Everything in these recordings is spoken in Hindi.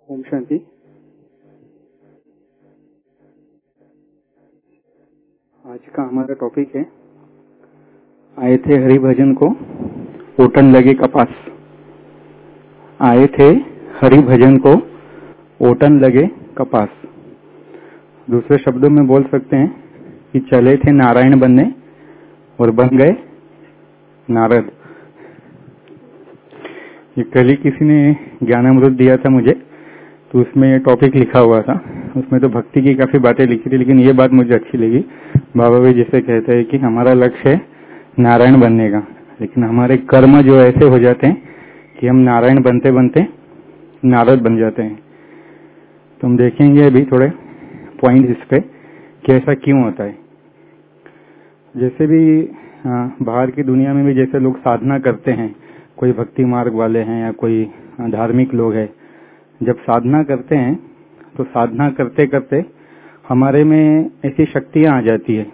ओम शांति। आज का हमारा टॉपिक है, आए थे हरि भजन को ओटन लगे कपास। आए थे हरि भजन को ओटन लगे कपास। दूसरे शब्दों में बोल सकते हैं कि चले थे नारायण बनने और बन गए नारद। ये कल ही किसी ने ज्ञानामृत दिया था मुझे, तो उसमें ये टॉपिक लिखा हुआ था। उसमें तो भक्ति की काफी बातें लिखी थी, लेकिन ये बात मुझे अच्छी लगी। बाबा भी जैसे कहते हैं कि हमारा लक्ष्य है नारायण बनने का, लेकिन हमारे कर्म जो ऐसे हो जाते हैं कि हम नारायण बनते बनते नारद बन जाते हैं। तो हम देखेंगे अभी थोड़े पॉइंट इस पे कि ऐसा क्यों होता है। जैसे भी बाहर की दुनिया में भी जैसे लोग साधना करते हैं, कोई भक्ति मार्ग वाले हैं या कोई धार्मिक लोग हैं, जब साधना करते हैं तो साधना करते करते हमारे में ऐसी शक्तियां आ जाती है,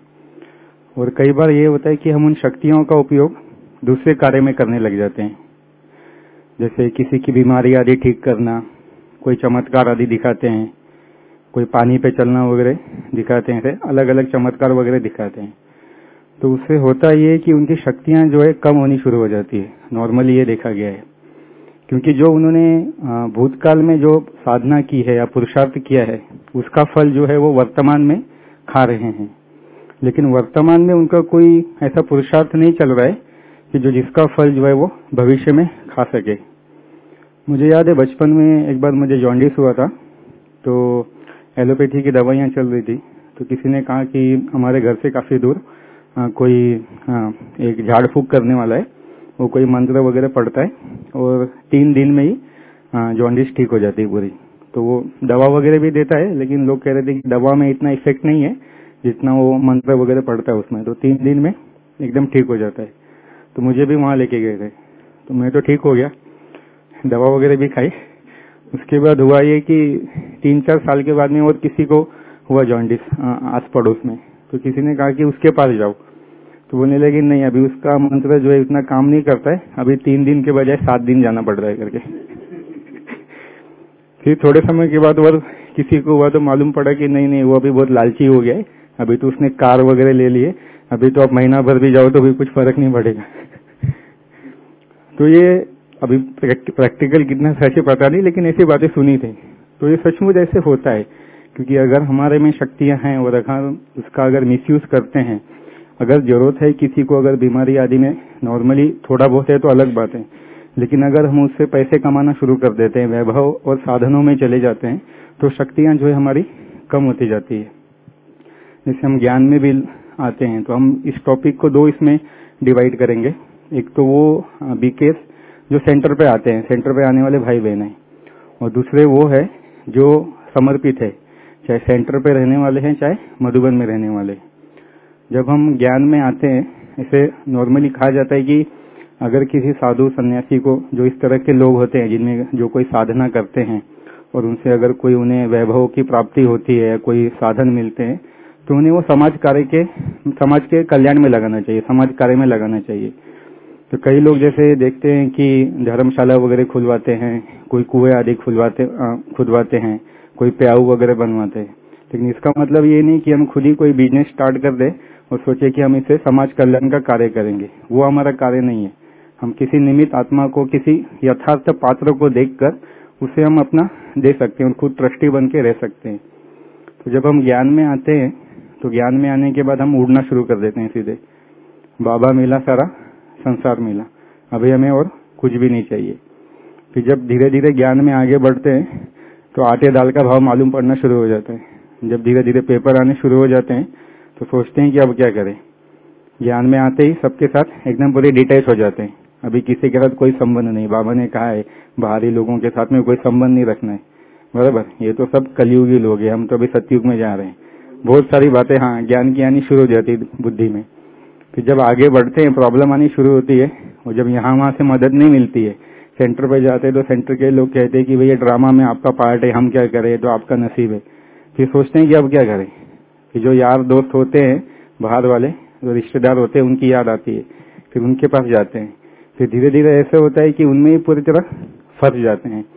और कई बार ये होता है कि हम उन शक्तियों का उपयोग दूसरे कार्य में करने लग जाते हैं। जैसे किसी की बीमारी आदि ठीक करना, कोई चमत्कार आदि दिखाते हैं, कोई पानी पे चलना वगैरह दिखाते हैं, अलग अलग चमत्कार वगैरह दिखाते हैं। तो उससे होता ये कि उनकी शक्तियां जो है कम होनी शुरू हो जाती है। नॉर्मली ये देखा गया है, क्योंकि जो उन्होंने भूतकाल में जो साधना की है या पुरुषार्थ किया है, उसका फल जो है वो वर्तमान में खा रहे हैं। लेकिन वर्तमान में उनका कोई ऐसा पुरुषार्थ नहीं चल रहा है कि जो जिसका फल जो है वो भविष्य में खा सके। मुझे याद है बचपन में एक बार मुझे जॉन्डिस हुआ था, तो एलोपैथी की दवाइयां चल रही थी। तो किसी ने कहा कि हमारे घर से काफी दूर कोई एक झाड़ फूक करने वाला है, वो कोई मंत्र वगैरह पढ़ता है और 3 दिन में ही जॉन्डिस ठीक हो जाती है पूरी। तो वो दवा वगैरह भी देता है, लेकिन लोग कह रहे थे कि दवा में इतना इफेक्ट नहीं है जितना वो मंत्र वगैरह पढ़ता है उसमें, तो 3 दिन में एकदम ठीक हो जाता है। तो मुझे भी वहां लेके गए थे, तो मैं तो ठीक हो गया, दवा वगैरह भी खाई। उसके बाद हुआ ये कि 3-4 साल के बाद में और किसी को हुआ जॉन्डिस आस पड़ोस में। तो किसी ने कहा कि उसके पास जाओ, तो बोलने लगे नहीं, अभी उसका मंत्र जो है इतना काम नहीं करता है, अभी 3 दिन के बजाय 7 दिन जाना पड़ रहा है करके। फिर थोड़े समय के बाद और किसी को हुआ तो मालूम पड़ा कि नहीं, वो अभी बहुत लालची हो गया है, अभी तो उसने कार वगैरह ले लिए, अभी तो आप महीना भर भी जाओ तो भी कुछ फर्क नहीं पड़ेगा। तो ये अभी प्रैक्टिकल कितना सच है पता नहीं, लेकिन ऐसी बातें सुनी थी। तो ये सचमुच ऐसे होता है, क्योंकि अगर हमारे में शक्तियां हैं और उसका अगर मिसयूज करते हैं, अगर जरूरत है किसी को, अगर बीमारी आदि में नॉर्मली थोड़ा बहुत है तो अलग बात है, लेकिन अगर हम उससे पैसे कमाना शुरू कर देते हैं, वैभव और साधनों में चले जाते हैं, तो शक्तियां जो है हमारी कम होती जाती है। जैसे हम ज्ञान में भी आते हैं, तो हम इस टॉपिक को 2 इसमें डिवाइड करेंगे। एक तो वो बीकेस जो सेंटर पे आते हैं, सेंटर पे आने वाले भाई बहन हैं, और दूसरे वो है जो समर्पित है, चाहे सेंटर पे रहने वाले हैं चाहे मधुबन में रहने वाले। जब हम ज्ञान में आते हैं, ऐसे नॉर्मली कहा जाता है कि अगर किसी साधु सन्यासी को, जो इस तरह के लोग होते हैं जिनमें जो कोई साधना करते हैं और उनसे अगर कोई उन्हें वैभव की प्राप्ति होती है, कोई साधन मिलते हैं, तो उन्हें वो समाज के कल्याण में लगाना चाहिए, समाज कार्य में लगाना चाहिए। तो कई लोग जैसे देखते हैं कि धर्मशाला वगैरह खुलवाते हैं, कोई कुएं आदि खुदवाते हैं, कोई प्याऊ वगैरह बनवाते हैं, लेकिन इसका मतलब ये नहीं कि हम खुद ही कोई बिजनेस स्टार्ट कर दे और सोचे कि हम इससे समाज कल्याण का कार्य करेंगे। वो हमारा कार्य नहीं है। हम किसी निमित्त आत्मा को, किसी यथार्थ पात्र को देखकर उसे हम अपना दे सकते हैं और खुद ट्रस्टी बन के रह सकते हैं। तो जब हम ज्ञान में आते हैं, तो ज्ञान में आने के बाद हम उड़ना शुरू कर देते हैं सीधे। बाबा मिला, सारा संसार मिला, अभी हमें और कुछ भी नहीं चाहिए। फिर जब धीरे धीरे ज्ञान में आगे बढ़ते हैं, तो आटे दाल का भाव मालूम पड़ना शुरू हो जाता है। जब धीरे धीरे पेपर आने शुरू हो जाते हैं, तो सोचते हैं कि अब क्या करें। ज्ञान में आते ही सबके साथ एकदम पूरे डिटैच हो जाते हैं, अभी किसी के साथ कोई संबंध नहीं। बाबा ने कहा है बाहरी लोगों के साथ में कोई संबंध नहीं रखना है, बराबर। ये तो सब कलयुगी लोग हैं, हम तो अभी सतयुग में जा रहे हैं। बहुत सारी बातें ज्ञान की आनी शुरू हो जाती है बुद्धि में। फिर जब आगे बढ़ते हैं, प्रॉब्लम आनी शुरू होती है, और जब यहाँ वहां से मदद नहीं मिलती है, सेंटर पे जाते हैं तो सेंटर के लोग कहते हैं कि भैया ड्रामा में आपका पार्ट है, हम क्या करें, तो आपका नसीब है। फिर सोचते हैं कि अब क्या करें। फिर जो यार दोस्त होते हैं बाहर वाले, जो रिश्तेदार होते हैं, उनकी याद आती है, फिर उनके पास जाते हैं। फिर धीरे धीरे ऐसे होता है कि उनमें ही पूरी तरह फंस जाते हैं।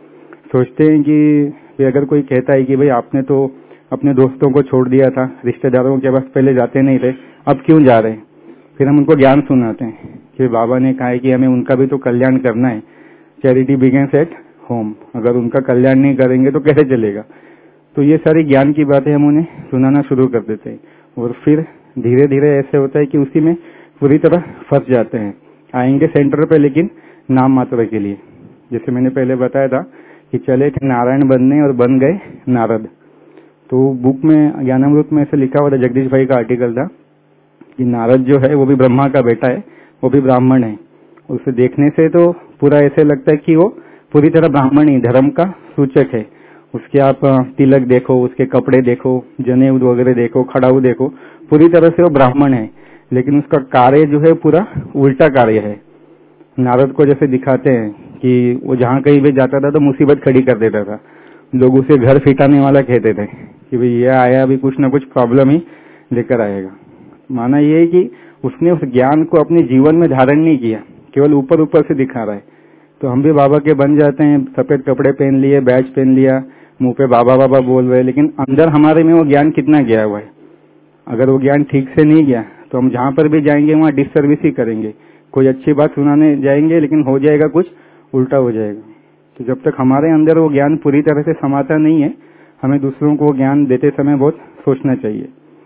सोचते हैं कि अगर कोई कहता है कि भाई आपने तो अपने दोस्तों को छोड़ दिया था, रिश्तेदारों के पास पहले जाते नहीं थे, अब क्यों जा रहे हैं। फिर हम उनको ज्ञान सुनाते हैं कि बाबा ने कहा है कि हमें उनका भी तो कल्याण करना है, चैरिटी बिगिंस एट होम, अगर उनका कल्याण नहीं करेंगे तो कैसे चलेगा। तो ये सारी ज्ञान की बातें हम उन्हें सुनाना शुरू कर देते हैं और फिर धीरे धीरे ऐसे होता है कि उसी में पूरी तरह फंस जाते हैं। आएंगे सेंटर पे लेकिन नाम मात्र के लिए, जैसे मैंने पहले बताया था कि चले थे नारायण बनने और बन गए नारद। तो बुक में ज्ञानामृत में ऐसे लिखा हुआ था, जगदीश भाई का आर्टिकल था कि नारद जो है वो भी ब्रह्मा का बेटा है, वो भी ब्राह्मण है। उसे देखने से तो पूरा ऐसे लगता है कि वो पूरी तरह ब्राह्मण ही धर्म का सूचक है। उसके आप तिलक देखो, उसके कपड़े देखो, जनेऊ वगैरह देखो, खड़ाऊ देखो, पूरी तरह से वो ब्राह्मण है, लेकिन उसका कार्य जो है पूरा उल्टा कार्य है। नारद को जैसे दिखाते हैं कि वो जहाँ कहीं भी जाता था तो मुसीबत खड़ी कर देता था, लोग उसे घर फिटाने वाला कहते थे कि भाई ये आया अभी कुछ न कुछ प्रॉब्लम ही लेकर आएगा। माना ये है कि उसने उस ज्ञान को अपने जीवन में धारण नहीं किया, केवल ऊपर ऊपर से दिखा रहा है। तो हम भी बाबा के बन जाते हैं, सफेद कपड़े पहन लिए, बैज पहन लिया, मुंह पे बाबा बाबा बोल रहे, लेकिन अंदर हमारे में वो ज्ञान कितना गया हुआ है। अगर वो ज्ञान ठीक से नहीं गया तो हम जहां पर भी जाएंगे वहां डिससर्विस ही करेंगे। कोई अच्छी बात सुनाने जाएंगे लेकिन हो जाएगा कुछ उल्टा हो जाएगा। तो जब तक हमारे अंदर वो ज्ञान पूरी तरह से समाता नहीं है, हमें दूसरों को ज्ञान देते समय बहुत सोचना चाहिए।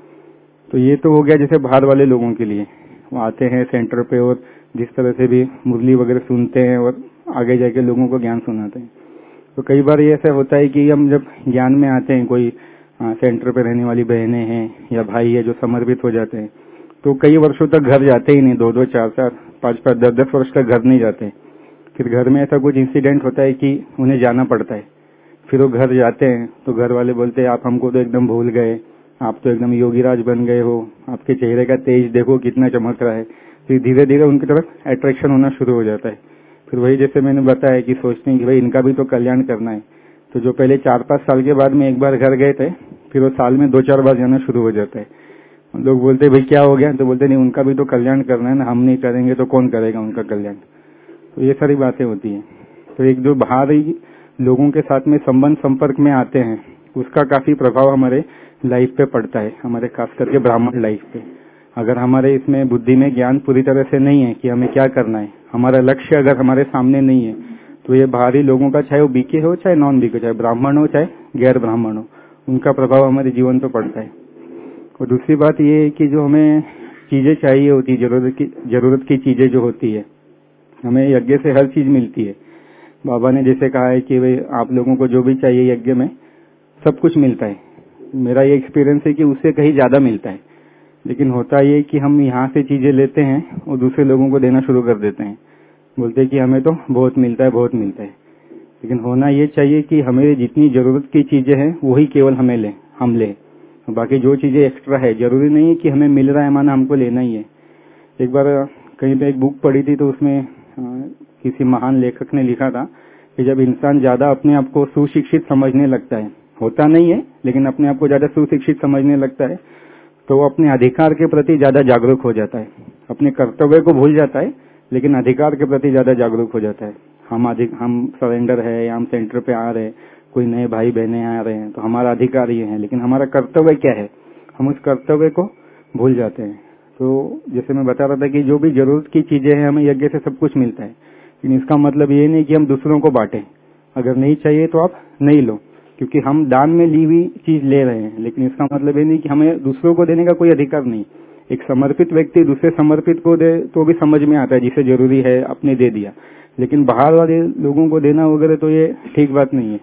तो ये तो हो गया जैसे बाहर वाले लोगों के लिए, वो आते हैं सेंटर पे और जिस तरह से भी मुरली वगैरह सुनते हैं और आगे जाके लोगों को ज्ञान सुनाते हैं। तो कई बार ये ऐसा होता है कि हम जब ज्ञान में आते हैं, कोई सेंटर पे रहने वाली बहनें हैं या भाई है जो समर्पित हो जाते हैं, तो कई वर्षों तक घर जाते ही नहीं, 2-2, 4-4, 5-5, 10-10 वर्ष तक घर नहीं जाते। फिर घर में ऐसा कुछ इंसिडेंट होता है कि उन्हें जाना पड़ता है। फिर वो घर जाते हैं तो घर वाले बोलते हैं आप हमको तो एकदम भूल गए, आप तो एकदम योगीराज बन गए हो, आपके चेहरे का तेज देखो कितना चमक रहा है। फिर धीरे धीरे उनकी तरफ अट्रैक्शन होना शुरू हो जाता है। फिर वही जैसे मैंने बताया कि सोचते हैं कि भाई इनका भी तो कल्याण करना है। तो जो पहले 4-5 साल के बाद में एक बार घर गए थे, फिर वो साल में 2-4 बार जाना शुरू हो जाता है। लोग बोलते भाई क्या हो गया, तो बोलते नहीं उनका भी तो कल्याण करना है ना, हम नहीं करेंगे तो कौन करेगा उनका कल्याण। तो ये सारी बातें होती हैं। तो एक जो बाहरी लोगों के साथ में संबंध संपर्क में आते हैं, उसका काफी प्रभाव हमारे लाइफ पे पड़ता है, हमारे खास करके ब्राह्मण लाइफ पे। अगर हमारे इसमें बुद्धि में ज्ञान पूरी तरह से नहीं है कि हमें क्या करना है, हमारा लक्ष्य अगर हमारे सामने नहीं है, तो ये बाहरी लोगों का, चाहे वो बीके हो चाहे नॉन बीके, चाहे ब्राह्मण हो चाहे गैर ब्राह्मण हो, उनका प्रभाव हमारे जीवन पे पड़ता है। और दूसरी बात ये है कि जो हमें चीजें चाहिए होती, जरूरत की चीजें जो होती है, हमें यज्ञ से हर चीज मिलती है। बाबा ने जैसे कहा है कि भाई आप लोगों को जो भी चाहिए यज्ञ में सब कुछ मिलता है। मेरा ये एक्सपीरियंस है कि उससे कहीं ज्यादा मिलता है। लेकिन होता ये कि हम यहाँ से चीजें लेते हैं और दूसरे लोगों को देना शुरू कर देते हैं, बोलते हैं कि हमें तो बहुत मिलता है, बहुत मिलता है। लेकिन होना ये चाहिए कि हमें जितनी जरूरत की चीजें हैं वही केवल हम ले, बाकी जो चीजें एक्स्ट्रा है, जरूरी नहीं है कि हमें मिल रहा है माना हमको लेना ही है। एक बार कहीं पे एक बुक पढ़ी थी, तो उसमें किसी महान लेखक ने लिखा था कि जब इंसान ज्यादा अपने आप को सुशिक्षित समझने लगता है, होता नहीं है लेकिन अपने आप को ज्यादा सुशिक्षित समझने लगता है, तो वो अपने अधिकार के प्रति ज्यादा जागरूक हो जाता है। अपने कर्तव्य को भूल जाता है लेकिन अधिकार के प्रति ज्यादा जागरूक हो जाता है। हम सरेंडर है या हम सेंटर पे आ रहे हैं, कोई नए भाई बहने आ रहे हैं, तो हमारा अधिकार ये है, लेकिन हमारा कर्तव्य क्या है, हम उस कर्तव्य को भूल जाते हैं। तो जैसे मैं बता रहा था कि जो भी जरूरत की चीजें हैं हमें यज्ञ से सब कुछ मिलता है, लेकिन इसका मतलब ये नहीं कि हम दूसरों को बांटें। अगर नहीं चाहिए तो आप नहीं लो, क्योंकि हम दान में ली हुई चीज ले रहे हैं, लेकिन इसका मतलब ये नहीं कि हमें दूसरों को देने का कोई अधिकार नहीं। एक समर्पित व्यक्ति दूसरे समर्पित को दे तो भी समझ में आता है, जिसे जरूरी है अपने दे दिया, लेकिन बाहर वाले लोगों को देना वगैरह तो ये ठीक बात नहीं है।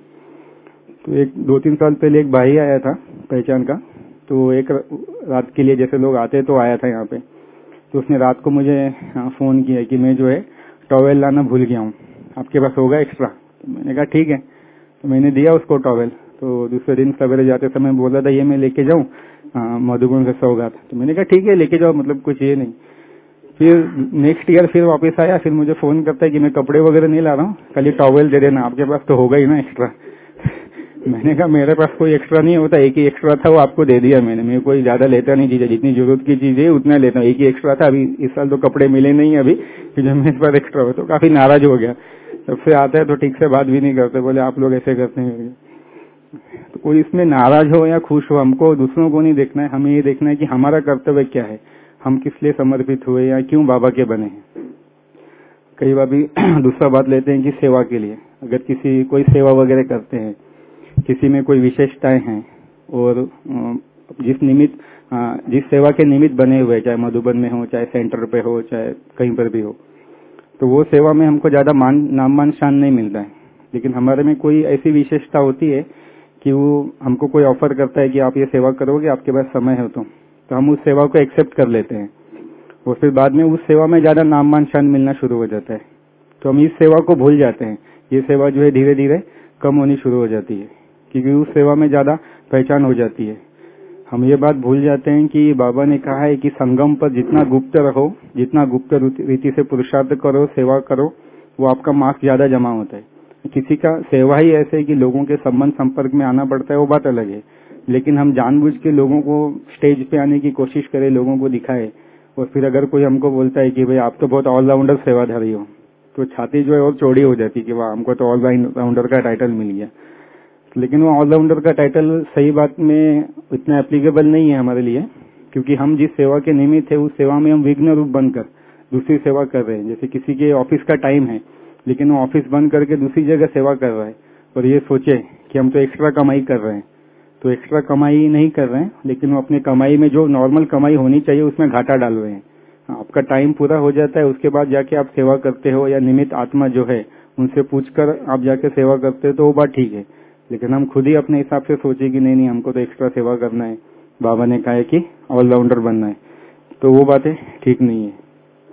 तो एक 2-3 साल पहले एक भाई आया था पहचान का, तो एक रात के लिए जैसे लोग आते तो आया था यहाँ पे, तो उसने रात को मुझे फोन किया कि मैं जो है टॉवेल लाना भूल गया हूँ, आपके पास होगा एक्स्ट्रा। तो मैंने कहा ठीक है, तो मैंने दिया उसको टॉवेल। तो दूसरे दिन सवेरे जाते समय बोला था ये मैं लेके जाऊँ मधुबन से सौगात, तो मैंने कहा ठीक है लेके जाओ, मतलब कुछ ये नहीं। फिर नेक्स्ट ईयर फिर वापस आया, फिर मुझे फोन करता है कि मैं कपड़े वगैरह नहीं ला रहा हूँ, खाली टॉवेल दे देना, आपके पास तो होगा ही ना एक्स्ट्रा। मैंने कहा मेरे पास कोई एक्स्ट्रा नहीं होता, एक ही एक्स्ट्रा था वो आपको दे दिया मैंने, मैं कोई ज्यादा लेता नहीं चीजें, जितनी जरूरत की चीजें उतना लेता हूँ, एक ही एक्स्ट्रा था। अभी इस साल तो कपड़े मिले नहीं अभी कि जो मेरे पास एक्स्ट्रा हो, तो काफी नाराज हो गया। सबसे आता है तो ठीक से बात भी नहीं करते, बोले आप लोग ऐसे करते हैं। तो कोई इसमें नाराज हो या खुश हो, हमको दूसरों को नहीं देखना है, हमें ये देखना है कि हमारा कर्तव्य क्या है, हम किस लिए समर्पित हुए या क्यों बाबा के बने हैं। कई बार भी दूसरा बात लेते हैं कि सेवा के लिए, अगर किसी कोई सेवा वगैरह करते हैं, किसी में कोई विशेषताएं हैं और जिस सेवा के निमित्त बने हुए, चाहे मधुबन में हो, चाहे सेंटर पे हो, चाहे कहीं पर भी हो, तो वो सेवा में हमको ज्यादा नाम मान शान नहीं मिलता है। लेकिन हमारे में कोई ऐसी विशेषता होती है कि वो हमको कोई ऑफर करता है कि आप ये सेवा करोगे, आपके पास समय है तो हम उस सेवा को एक्सेप्ट कर लेते हैं और फिर बाद में उस सेवा में ज्यादा नाम मान शान मिलना शुरू हो जाता है, तो हम इस सेवा को भूल जाते हैं। ये सेवा जो है धीरे धीरे कम होनी शुरू हो जाती है, क्योंकि उस सेवा में ज्यादा पहचान हो जाती है। हम ये बात भूल जाते हैं कि बाबा ने कहा है कि संगम पर जितना गुप्त रहो, जितना गुप्त रीति से पुरुषार्थ करो, सेवा करो, वो आपका मार्क्स ज्यादा जमा होता है। किसी का सेवा ही ऐसे है कि लोगों के संबंध संपर्क में आना पड़ता है, वो बात अलग है। लेकिन हम जानबूझ के लोगों को स्टेज पे आने की कोशिश करें, लोगों को दिखाए, और फिर अगर कोई हमको बोलता है कि भाई आप तो बहुत ऑलराउंडर सेवाधारी हो, तो छाती जो है और चौड़ी हो जाती है कि वाह, हमको तो ऑलराउंडर का टाइटल मिल गया। लेकिन वो ऑलराउंडर का टाइटल सही बात में इतना एप्लीकेबल नहीं है हमारे लिए, क्योंकि हम जिस सेवा के निमित्त है उस सेवा में हम विघ्न रूप बनकर दूसरी सेवा कर रहे हैं। जैसे किसी के ऑफिस का टाइम है, लेकिन वो ऑफिस बंद करके दूसरी जगह सेवा कर रहा है, और ये सोचे कि हम तो एक्स्ट्रा कमाई कर रहे हैं, तो एक्स्ट्रा कमाई नहीं कर रहे हैं, लेकिन वो अपने कमाई में जो नॉर्मल कमाई होनी चाहिए उसमें घाटा डाल रहे हैं। आपका टाइम पूरा हो जाता है, उसके बाद जाके आप सेवा करते हो, या निमित्त आत्मा जो है उनसे पूछकर आप जाके सेवा करते हो, तो वो बात ठीक है। लेकिन हम खुद ही अपने हिसाब से सोचे कि नहीं हमको तो एक्स्ट्रा सेवा करना है, बाबा ने कहा है कि ऑलराउंडर बनना है, तो वो बातें ठीक नहीं है।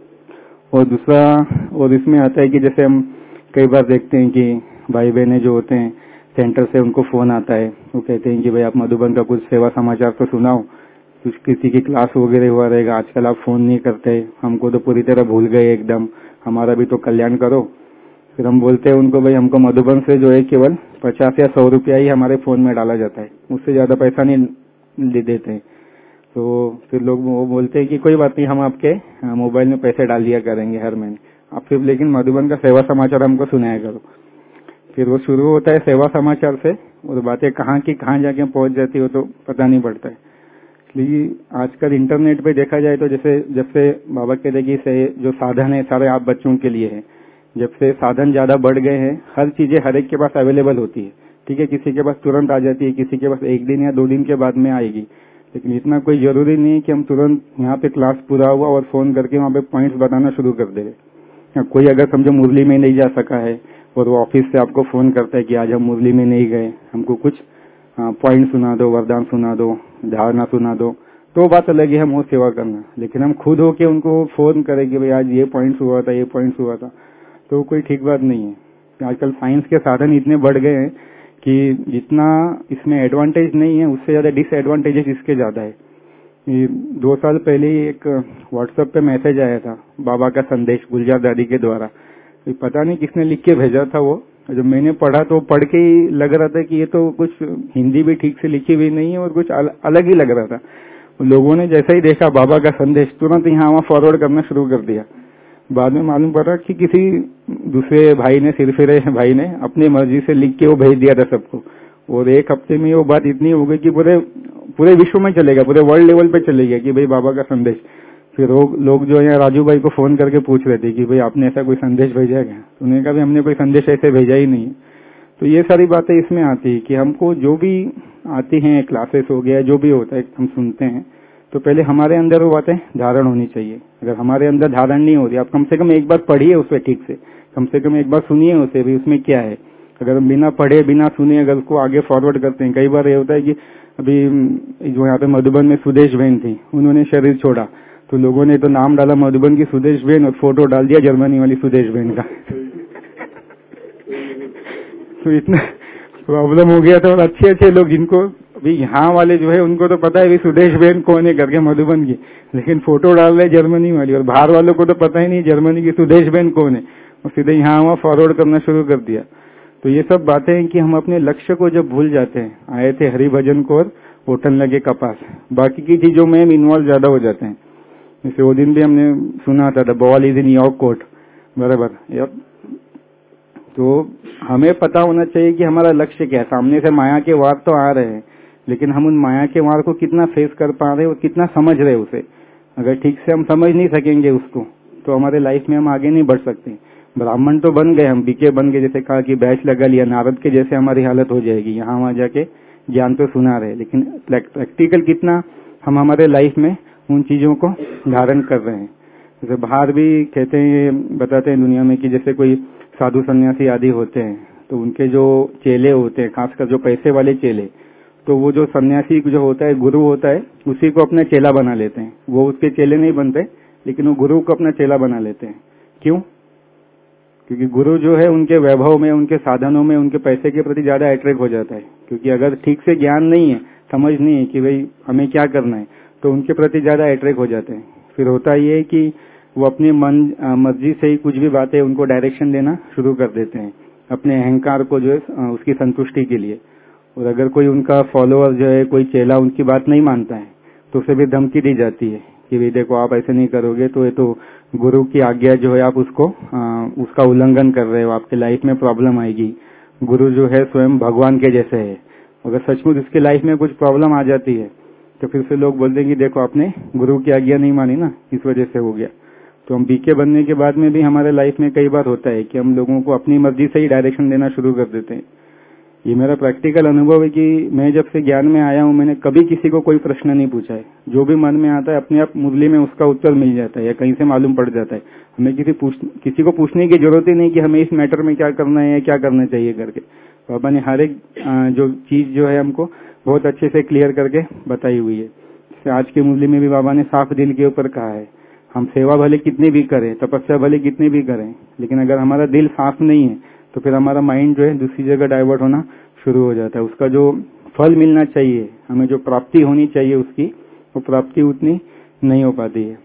और दूसरा और इसमें आता है कि जैसे हम कई बार देखते हैं कि भाई बहने जो होते हैं सेंटर से उनको फोन आता है, वो कहते हैं कि भाई आप मधुबन का कुछ सेवा समाचार तो सुनाओ, कुछ किसी की क्लास वगैरह हुआ रहेगा, आजकल आप फोन नहीं करते, हमको तो पूरी तरह भूल गए एकदम, हमारा भी तो कल्याण करो। फिर हम बोलते हैं उनको भाई हमको मधुबन से जो है केवल 50 या 100 रुपया ही हमारे फोन में डाला जाता है, उससे ज्यादा पैसा नहीं देते हैं। तो फिर लोग वो बोलते हैं कि कोई बात नहीं, हम आपके मोबाइल में पैसे डाल दिया करेंगे हर महीने, आप फिर लेकिन मधुबन का सेवा समाचार हमको सुनाया करो। फिर वो शुरू होता है सेवा समाचार से, और बातें कहाँ की कहाँ जाके पहुंच जाती हो तो पता नहीं पड़ता है। इसलिए आजकल इंटरनेट पे देखा जाए तो जैसे जब से बाबा कहते कि जो साधन है सारे आप बच्चों के लिए है, जब से साधन ज्यादा बढ़ गए हैं, हर चीजें हर एक के पास अवेलेबल होती है। ठीक है, किसी के पास तुरंत आ जाती है, किसी के पास 1 दिन या 2 दिन के बाद में आएगी, लेकिन इतना कोई जरूरी नहीं है कि हम तुरंत यहाँ पे क्लास पूरा हुआ और फोन करके वहाँ पे पॉइंट्स बताना शुरू कर देंगे। कोई अगर समझो मुरली में नहीं जा सका है और वो ऑफिस से आपको फोन करता है कि आज हम मुरली में नहीं गए, हमको कुछ पॉइंट सुना दो, वरदान सुना दो, धारणा सुना दो, तो बात अलग है, हम वो सेवा करना। लेकिन हम खुद होके उनको फोन करें कि भाई आज ये पॉइंट्स हुआ था, ये पॉइंट्स हुआ था, तो कोई ठीक बात नहीं है। आजकल साइंस के साधन इतने बढ़ गए हैं कि जितना इसमें एडवांटेज नहीं है, उससे ज्यादा डिसएडवांटेजेस इसके ज्यादा है। 2 साल पहले एक व्हाट्सएप पे मैसेज आया था, बाबा का संदेश गुलजार दादी के द्वारा, पता नहीं किसने लिख के भेजा था वो। जब मैंने पढ़ा तो पढ़ के ही लग रहा था कि ये तो कुछ हिंदी भी ठीक से लिखी हुई नहीं है और कुछ अलग ही लग रहा था। लोगों ने जैसा ही देखा बाबा का संदेश, तुरंत यहाँ वहाँ फॉरवर्ड करना शुरू कर दिया। बाद में मालूम पड़ा कि किसी दूसरे भाई ने, सिरफिरे भाई ने अपनी मर्जी से लिख के वो भेज दिया था सबको, और 1 हफ्ते में वो बात इतनी हो गई कि पूरे विश्व में चलेगा, पूरे वर्ल्ड लेवल पे चलेगा कि भाई बाबा का संदेश। फिर लोग जो है राजू भाई को फोन करके पूछ रहे थे कि भाई आपने ऐसा कोई संदेश भेजा है क्या? तो उन्होंने कहा हमने कोई संदेश ऐसे भेजा ही नहीं। तो ये सारी बातें इसमें आती है कि हमको जो भी आती हैं, क्लासेस हो गया, जो भी होता है हम सुनते हैं, तो पहले हमारे अंदर वो बातें धारण होनी चाहिए। अगर हमारे अंदर धारण नहीं हो रही, आप कम से कम एक बार पढ़िए उसे ठीक से, कम से कम एक बार सुनिए उसे भी उसमें क्या है। अगर हम बिना पढ़े बिना सुने अगर उसको आगे फॉरवर्ड करते हैं, कई बार ये होता है कि अभी जो यहाँ पे मधुबन में सुदेश बहन थी, उन्होंने शरीर छोड़ा, तो लोगों ने तो नाम डाला मधुबन की सुदेश बहन और फोटो डाल दिया जर्मनी वाली सुदेश बहन का। तो इतना प्रॉब्लम हो गया था। और अच्छे लोग जिनको अभी यहाँ वाले जो है उनको तो पता है भी सुदेश बहन कौन है करके मधुबन की, लेकिन फोटो डाल रहे जर्मनी वाली, और बाहर वालों को तो पता ही नहीं जर्मनी की सुदेश बहन कौन है, और सीधे यहाँ वहाँ फॉरवर्ड करना शुरू कर दिया। तो ये सब बातें हैं कि हम अपने लक्ष्य को जब भूल जाते हैं, आए थे हरि भजन को और होटल लगे कपास, बाकी की चीजों में हम इन्वॉल्व ज्यादा हो जाते हैं। जैसे वो दिन भी हमने सुना था, the ball is in your court, बराबर। तो हमें पता होना चाहिए कि हमारा लक्ष्य क्या है। सामने से माया के वार तो आ रहे हैं, लेकिन हम उन माया के वार को कितना फेस कर पा रहे हैं और कितना समझ रहे हैं उसे। अगर ठीक से हम समझ नहीं सकेंगे उसको, तो हमारे लाइफ में हम आगे नहीं बढ़ सकते। ब्राह्मण तो बन गए, हम बीके बन गए, जैसे कहा कि बैच लगा लिया, नारद के जैसे हमारी हालत हो जाएगी, यहाँ वहां जाके ज्ञान तो सुना रहे, लेकिन प्रैक्टिकल कितना हम हमारे लाइफ में उन चीजों को धारण कर रहे हैं। जैसे बाहर भी कहते हैं, बताते हैं दुनिया में कि जैसे कोई साधु सन्यासी आदि होते हैं, तो उनके जो चेले होते हैं, खासकर जो पैसे वाले चेले, तो वो जो सन्यासी जो होता है, गुरु होता है, उसी को अपना चेला बना लेते हैं। वो उसके चेले नहीं बनते, लेकिन वो गुरु को अपना चेला बना लेते हैं। क्यों? क्योंकि गुरु जो है उनके वैभव में, उनके साधनों में, उनके पैसे के प्रति ज्यादा अट्रैक्ट हो जाता है। क्योंकि अगर ठीक से ज्ञान नहीं है, समझ नहीं है कि भाई हमें क्या करना है, तो उनके प्रति ज्यादा अट्रैक्ट हो जाते हैं। फिर होता ये है कि वो अपनी मर्जी से ही कुछ भी बातें उनको डायरेक्शन देना शुरू कर देते हैं, अपने अहंकार को जो है उसकी संतुष्टि के लिए। और अगर कोई उनका फॉलोअर जो है, कोई चेला उनकी बात नहीं मानता है, तो उसे भी धमकी दी जाती है कि भाई देखो, आप ऐसे नहीं करोगे तो ये तो गुरु की आज्ञा जो है आप उसको उसका उल्लंघन कर रहे हो, आपके लाइफ में प्रॉब्लम आएगी। गुरु जो है स्वयं भगवान के जैसे है। अगर सचमुच उसकी लाइफ में कुछ प्रॉब्लम आ जाती है, तो फिर से लोग बोल देंगे देखो आपने गुरु की आज्ञा नहीं मानी ना, इस वजह से हो गया। तो हम बीके बनने के बाद में भी हमारे लाइफ में कई बार होता है कि हम लोगों को अपनी मर्जी से ही डायरेक्शन देना शुरू कर देते हैं। ये मेरा प्रैक्टिकल अनुभव है कि मैं जब से ज्ञान में आया हूं, मैंने कभी किसी को कोई प्रश्न नहीं पूछा है। जो भी मन में आता है अपने आप मुरली में उसका उत्तर मिल जाता है या कहीं से मालूम पड़ जाता है। हमें किसी को पूछने की जरूरत ही नहीं कि हमें इस मैटर में क्या करना है, क्या करना चाहिए करके। बाबा ने हर एक जो चीज जो है हमको बहुत अच्छे से क्लियर करके बताई हुई है। जैसे आज की मुरली में भी बाबा ने साफ दिल के ऊपर कहा है, हम सेवा भले कितनी भी करें, तपस्या भले कितनी भी करें, लेकिन अगर हमारा दिल साफ नहीं है तो फिर हमारा माइंड जो है दूसरी जगह डाइवर्ट होना शुरू हो जाता है। उसका जो फल मिलना चाहिए, हमें जो प्राप्ति होनी चाहिए उसकी, वो प्राप्ति उतनी नहीं हो पाती है।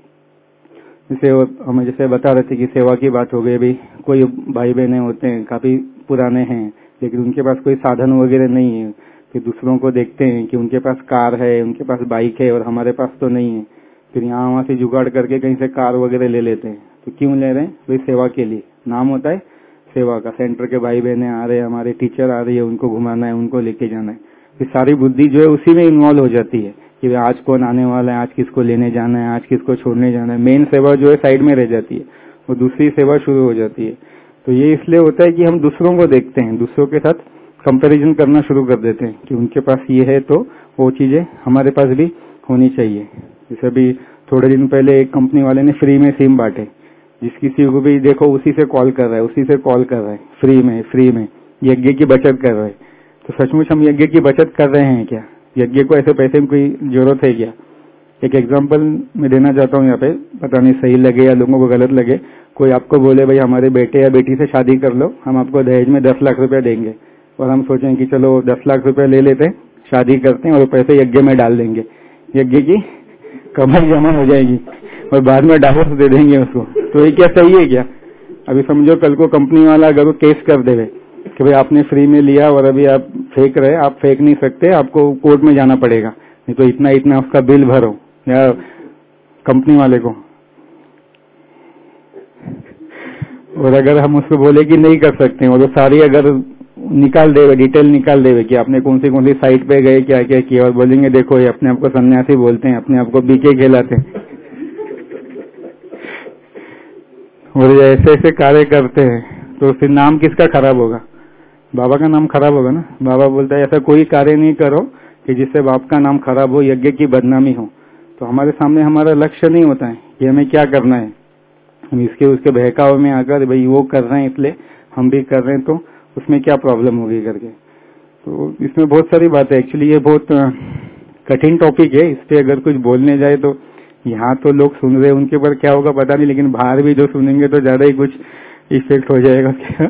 जैसे हमें जैसे बता रहे थे कि सेवा की बात हो गई, भाई कोई भाई बहने होते हैं काफी पुराने हैं, लेकिन उनके पास कोई साधन वगैरह नहीं है। फिर दूसरों को देखते हैं कि उनके पास कार है, उनके पास बाइक है और हमारे पास तो नहीं है। फिर यहाँ वहां से जुगाड़ करके कहीं से कार वगैरह ले लेते हैं। तो क्यों ले रहे हैं? भाई सेवा के लिए, नाम होता है सेवा का। सेंटर के भाई बहने आ रहे हैं, हमारे टीचर आ रही है, उनको घुमाना है, उनको लेके जाना है। फिर सारी बुद्धि जो है उसी में इन्वॉल्व हो जाती है कि आज कौन आने वाला है, आज किसको लेने जाना है, आज किसको छोड़ने जाना है। मेन सेवा जो है साइड में रह जाती है और दूसरी सेवा शुरू हो जाती है। तो ये इसलिए होता है कि हम दूसरों को देखते हैं, दूसरों के साथ कंपैरिजन करना शुरू कर देते हैं कि उनके पास ये है तो वो चीजें हमारे पास भी होनी चाहिए। जैसे अभी थोड़े दिन पहले एक कंपनी वाले ने फ्री में सिम बांटे, जिस किसी को भी देखो उसी से कॉल कर रहा है, उसी से कॉल कर रहा है, फ्री में यज्ञ की बचत कर रहा है। तो सचमुच हम यज्ञ की बचत कर रहे हैं क्या? यज्ञ को ऐसे पैसे में कोई जरूरत है क्या? एक एग्जांपल मैं देना चाहता हूँ यहाँ पे, पता नहीं सही लगे या लोगों को गलत लगे। कोई आपको बोले भाई हमारे बेटे या बेटी से शादी कर लो, हम आपको दहेज में 10 लाख रुपए देंगे, और हम सोचें कि चलो 10 लाख रुपए ले लेते हैं, शादी करते हैं और पैसे यज्ञ में डाल देंगे, यज्ञ की कमाई जमा हो जाएगी और बाद में डाइवोर्स दे देंगे उसको। तो ये क्या सही है क्या? अभी समझो कल को कंपनी वाला अगर वो केस कर देवे कि भाई आपने फ्री में लिया और अभी आप फेंक रहे, आप फेंक नहीं सकते, आपको कोर्ट में जाना पड़ेगा, नहीं तो इतना इतना उसका बिल भरो, या कंपनी वाले को। और अगर हम उसको बोले कि नहीं कर सकते और वो सारी अगर निकाल देवे, डिटेल निकाल देवे कि आपने कौन सी साइट पे गए, क्या क्या किया, और बोलेंगे देखो ये अपने आप को सन्यासी बोलते हैं, अपने आप को बीके कहलाते हैं और ऐसे ऐसे कार्य करते हैं, तो फिर नाम किसका खराब होगा? बाबा का नाम खराब होगा ना। बाबा बोलता है ऐसा कोई कार्य नहीं करो कि जिससे बाप का नाम खराब हो, यज्ञ की बदनामी हो। तो हमारे सामने हमारा लक्ष्य नहीं होता है कि हमें क्या करना है, हम इसके उसके बहकाव में आकर भाई वो कर रहे हैं इसलिए हम भी कर रहे हैं, तो उसमें क्या प्रॉब्लम होगी करके। तो इसमें बहुत सारी बातें, एक्चुअली ये बहुत कठिन टॉपिक है, इस पे अगर कुछ बोलने जाए तो यहाँ तो लोग सुन रहे हैं, उनके ऊपर क्या होगा पता नहीं, लेकिन बाहर भी जो सुनेंगे तो ज्यादा ही कुछ इफेक्ट हो जाएगा क्या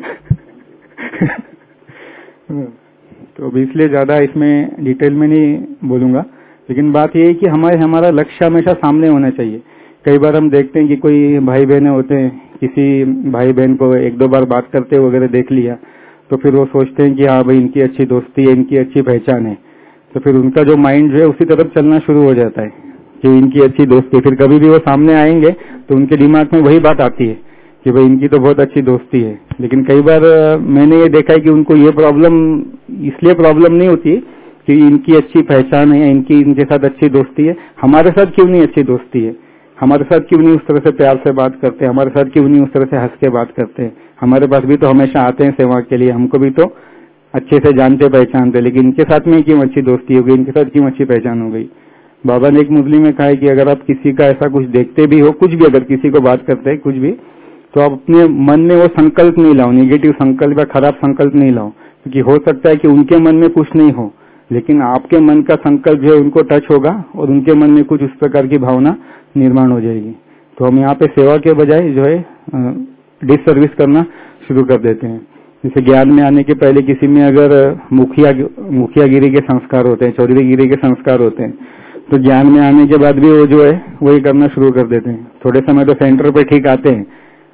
तो अभी इसलिए ज्यादा इसमें डिटेल में नहीं बोलूंगा, लेकिन बात यह है कि हमारा लक्ष्य हमेशा सामने होना चाहिए। कई बार हम देखते हैं कि कोई भाई बहने होते हैं, किसी भाई बहन को 1-2 बार बात करते वगैरह देख लिया, तो फिर वो सोचते हैं कि हाँ भाई इनकी अच्छी दोस्ती है, इनकी अच्छी पहचान है, तो फिर उनका जो माइंड जो है उसी तरफ चलना शुरू हो जाता है कि इनकी अच्छी दोस्ती। फिर कभी भी वो सामने आएंगे तो उनके दिमाग में वही बात आती है कि भाई इनकी तो बहुत अच्छी दोस्ती है। लेकिन कई बार मैंने ये देखा है कि उनको ये प्रॉब्लम इसलिए प्रॉब्लम नहीं होती कि इनकी अच्छी पहचान है, इनके साथ अच्छी दोस्ती है, हमारे साथ क्यों नहीं अच्छी दोस्ती है, हमारे साथ क्यों नहीं उस तरह से प्यार से बात करते, हमारे साथ क्यों नहीं उस तरह से हंस के बात करते हैं। हमारे पास भी तो हमेशा आते हैं सेवा के लिए, हमको भी तो अच्छे से जानते पहचानते, लेकिन इनके साथ में क्यों अच्छी दोस्ती हो गई, इनके साथ क्यों अच्छी पहचान हो गई। बाबा ने एक मुरली में कहा है कि अगर आप किसी का ऐसा कुछ देखते भी हो, कुछ भी अगर किसी को बात करते हैं कुछ भी, तो आप अपने मन में वो संकल्प नहीं लाओ, नेगेटिव संकल्प या खराब संकल्प नहीं लाओ, क्योंकि हो सकता है कि उनके मन में कुछ नहीं हो, लेकिन आपके मन का संकल्प जो है उनको टच होगा और उनके मन में कुछ उस प्रकार की भावना निर्माण हो जाएगी। तो हम यहाँ पे सेवा के बजाय जो है डिससर्विस करना शुरू कर देते हैं। जैसे ज्ञान में आने के पहले किसी में अगर मुखियागिरी के संस्कार होते हैं, चौधरीगिरी के संस्कार होते हैं, तो ज्ञान में आने के बाद भी वो जो है वही करना शुरू कर देते हैं। थोड़े समय तो सेंटर पे ठीक आते हैं,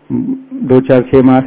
2, 4, 6 मास,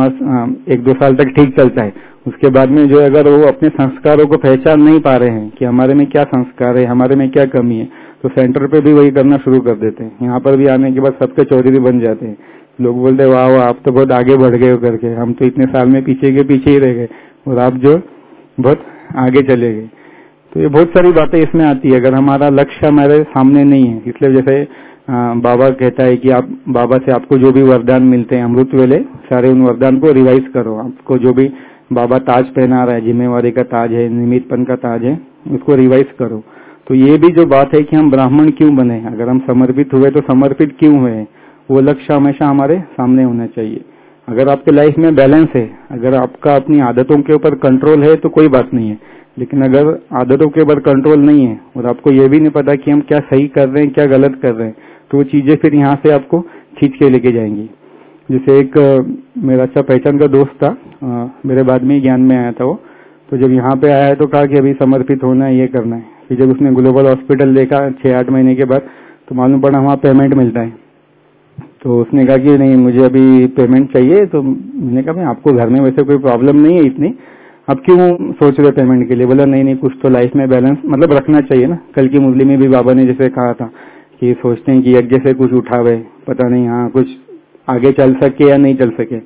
1-2 साल तक ठीक चलता है। उसके बाद में जो अगर वो अपने संस्कारों को पहचान नहीं पा रहे हैं कि हमारे में क्या संस्कार है, हमारे में क्या कमी है, तो सेंटर पे भी वही करना शुरू कर देते हैं। यहाँ पर भी आने के बाद सबके चौधरी बन जाते हैं। लोग बोलते हैं वाह आप तो बहुत आगे बढ़ गए हो करके, हम तो इतने साल में पीछे के पीछे ही रह गए और आप जो बहुत आगे चले गए। तो ये बहुत सारी बातें इसमें आती है अगर हमारा लक्ष्य हमारे सामने नहीं है। इसलिए जैसे बाबा कहता है कि आप बाबा से आपको जो भी वरदान मिलते हैं अमृत वेले, सारे उन वरदान को रिवाइज करो। आपको जो भी बाबा ताज पहना रहा है, जिम्मेवारी का ताज है, निमित्तपन का ताज है, उसको रिवाइज करो। तो ये भी जो बात है कि हम ब्राह्मण क्यों बने, अगर हम समर्पित हुए तो समर्पित क्यों हुए, वो लक्ष्य हमेशा हमारे सामने होना चाहिए। अगर आपके लाइफ में बैलेंस है, अगर आपका अपनी आदतों के ऊपर कंट्रोल है तो कोई बात नहीं है, लेकिन अगर आदतों के ऊपर कंट्रोल नहीं है और आपको ये भी नहीं पता कि हम क्या सही कर रहे हैं क्या गलत कर रहे हैं, तो वो चीजें फिर यहाँ से आपको खींच के लेके जाएंगी। जैसे एक मेरा अच्छा पहचान का दोस्त था, मेरे बाद में ही ज्ञान में आया था वो, तो जब यहाँ पे आया है तो कहा कि अभी समर्पित होना है, ये करना है। फिर जब उसने ग्लोबल हॉस्पिटल देखा 6-8 महीने के बाद, तो मालूम पड़ा वहाँ पेमेंट मिलता है। तो उसने कहा कि नहीं मुझे अभी पेमेंट चाहिए। तो मैंने कहा भाई आपको घर में वैसे कोई प्रॉब्लम नहीं है इतनी, अब क्यों सोच रहे पेमेंट के लिए। बोला नहीं कुछ तो लाइफ में बैलेंस मतलब रखना चाहिए ना। कल की मुरली में भी बाबा ने जैसे कहा था कि सोचते हैं कि यज्ञ से कुछ उठावे, पता नहीं हाँ कुछ आगे चल सके या नहीं चल सके।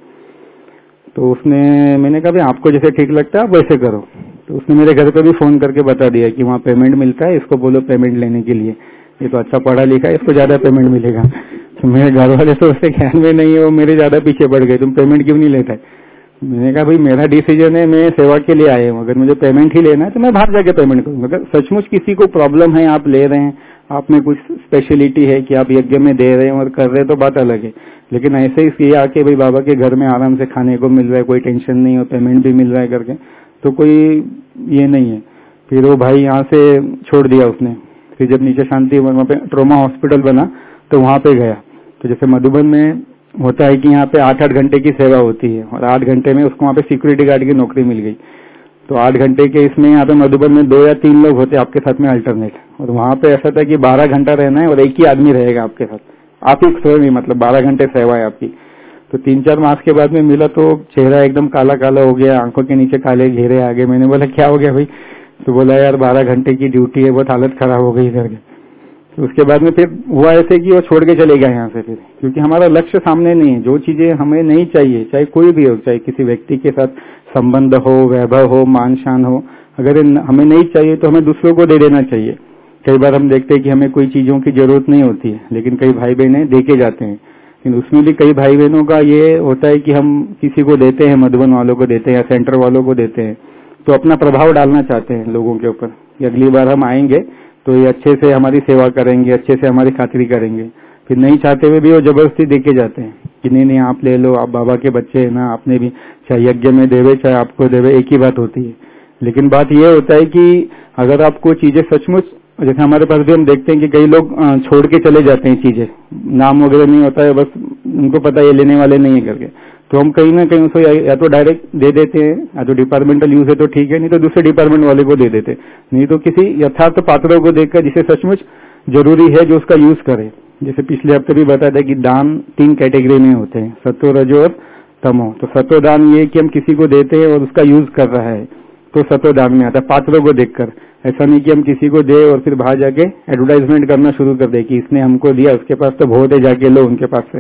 तो मैंने कहा भाई आपको जैसे ठीक लगता है आप वैसे करो। तो उसने मेरे घर पे भी फोन करके बता दिया कि वहाँ पेमेंट मिलता है, इसको बोलो पेमेंट लेने के लिए, ये तो अच्छा पढ़ा लिखा है, इसको ज्यादा पेमेंट मिलेगा। तो मेरे घर वाले तो उससे ख्याल में नहीं है, वो मेरे ज्यादा पीछे बढ़ गए, तुम पेमेंट क्यों नहीं लेता है। मैंने कहा भाई मेरा डिसीजन है, मैं सेवा के लिए आया हूँ, अगर मुझे पेमेंट ही लेना है तो मैं बाहर जाके पेमेंट करूंगा। अगर सचमुच किसी को प्रॉब्लम है, आप ले रहे हैं, आप में कुछ स्पेशलिटी है कि आप यज्ञ में दे रहे हैं और कर रहे हैं तो बात अलग है। लेकिन ऐसे ही आके भाई बाबा के घर में आराम से खाने को मिल रहा है, कोई टेंशन नहीं हो, पेमेंट भी मिल रहा है करके, तो कोई ये नहीं है। फिर वो भाई यहाँ से छोड़ दिया उसने। फिर जब नीचे शांति वहां पे ट्रोमा हॉस्पिटल बना तो वहां पे गया। तो जैसे मधुबन में होता है कि यहाँ पे 8-8 घंटे की सेवा होती है और 8 घंटे में उसको वहाँ पे सिक्योरिटी गार्ड की नौकरी मिल गई। तो 8 घंटे के इसमें यहाँ पे मधुबन में 2 या 3 लोग होते आपके साथ में अल्टरनेट, और वहाँ पे ऐसा था कि 12 घंटा रहना है और एक ही आदमी रहेगा आपके साथ, आप ही स्वयं ही, मतलब 12 घंटे सेवा है आपकी। तो 3-4 मास के बाद में मिला तो चेहरा एकदम काला काला हो गया, आंखों के नीचे काले घेरे आ गए। मैंने बोला क्या हो गया भाई। तो बोला यार 12 घंटे की ड्यूटी है, बहुत हालत खराब हो गई करके। तो उसके बाद में फिर हुआ ऐसे कि वो छोड़ के चले गए यहाँ से फिर, क्योंकि हमारा लक्ष्य सामने नहीं है। जो चीजें हमें नहीं चाहिए, चाहे कोई भी हो, चाहे किसी व्यक्ति के साथ संबंध हो, वैभव हो, मान शान हो, अगर हमें नहीं चाहिए तो हमें दूसरों को दे देना चाहिए। कई बार हम देखते हैं कि हमें कोई चीजों की जरूरत नहीं होती है, लेकिन कई भाई बहनें दे के जाते हैं। लेकिन उसमें भी कई भाई बहनों का ये होता है कि हम किसी को देते हैं, मधुबन वालों को देते हैं या सेंटर वालों को देते हैं, तो अपना प्रभाव डालना चाहते हैं लोगों के ऊपर कि अगली बार हम आएंगे तो ये अच्छे से हमारी सेवा करेंगे, अच्छे से हमारी खातिरी करेंगे। फिर नहीं चाहते हुए भी वो जबरदस्ती देके जाते हैं कि नहीं आप ले लो, आप बाबा के बच्चे हैं ना, आपने भी चाहे यज्ञ में देवे चाहे आपको देवे, एक ही बात होती है। लेकिन बात ये होता है कि अगर आपको चीजें सचमुच, जैसे हमारे पास भी हम देखते हैं कि कई लोग छोड़ के चले जाते हैं चीजें, नाम वगैरह नहीं होता है, बस उनको पता ये लेने वाले नहीं है करके, तो हम कहीं ना कहीं उसको या तो डायरेक्ट दे देते हैं, या तो डिपार्टमेंटल यूज है तो ठीक है, नहीं तो दूसरे डिपार्टमेंट वाले को दे देते, नहीं तो किसी यथार्थ पात्रों को देखकर जिसे सचमुच जरूरी है जो उसका यूज करे। जैसे पिछले हफ्ते भी बताया था कि दान 3 कैटेगरी में होते हैं, सत्व, रजो और तमो। तो सत्व दान ये कि हम किसी को देते हैं और उसका यूज कर रहा है, तो सत्व दान में आता है, पात्रों को देखकर। ऐसा नहीं कि हम किसी को दे और फिर बाहर जाके एडवर्टाइजमेंट करना शुरू कर दे कि इसने हमको दिया, उसके पास तो बहुत है, जाके लो उनके पास से।